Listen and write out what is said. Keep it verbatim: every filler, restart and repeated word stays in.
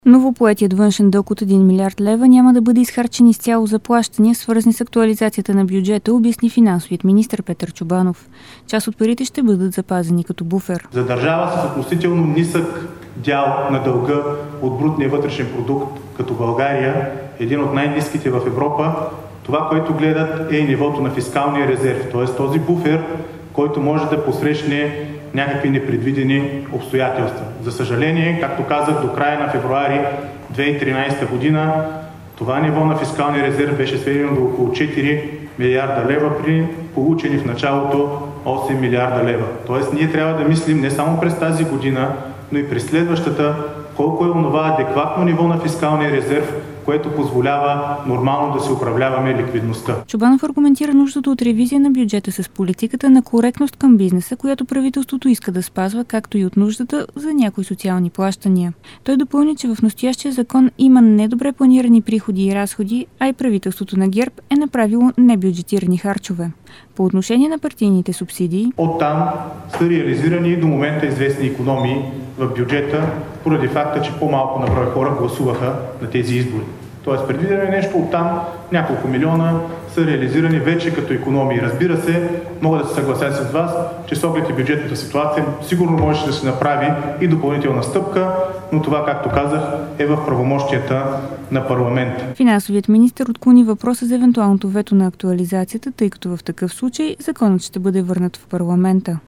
Новопоетият външен дълг от един милиард лева няма да бъде изхарчен изцяло за плащания, свързани с актуализацията на бюджета, обясни финансовият министър Петър Чобанов. Част от парите ще бъдат запазени като буфер. За държава с относително нисък дял на дълга от брутния вътрешен продукт, като България, един от най-ниските в Европа, това, което гледат, е и нивото на фискалния резерв, т.е. този буфер, който може да посрещне някакви непредвидени обстоятелства. За съжаление, както казах, до края на февруари две хиляди и тринадесета година това ниво на фискалния резерв беше сведено до около четири милиарда лева при получени в началото осем милиарда лева. Тоест ние трябва да мислим не само през тази година, но и през следващата, колко е онова адекватно ниво на фискалния резерв, което позволява нормално да се управляваме ликвидността. Чобанов аргументира нуждата от ревизия на бюджета с политиката на коректност към бизнеса, която правителството иска да спазва, както и от нуждата за някои социални плащания. Той допълни, че в настоящия закон има недобре планирани приходи и разходи, а и правителството на ГЕРБ е направило небюджетирани харчове. По отношение на партийните субсидии, оттам са реализирани и до момента известни икономии в бюджета, поради факта, че по-малко на брой хора гласуваха на тези избори. Тоест предвидено е нещо, оттам няколко милиона са реализирани вече като икономии. Разбира се, мога да се съглася с вас, че с оглед и бюджетната ситуация сигурно може да се направи и допълнителна стъпка, но това, както казах, е в правомощията на парламента. Финансовият министър отклони въпроса за евентуалното вето на актуализацията, тъй като в такъв случай законът ще бъде върнат в парламента.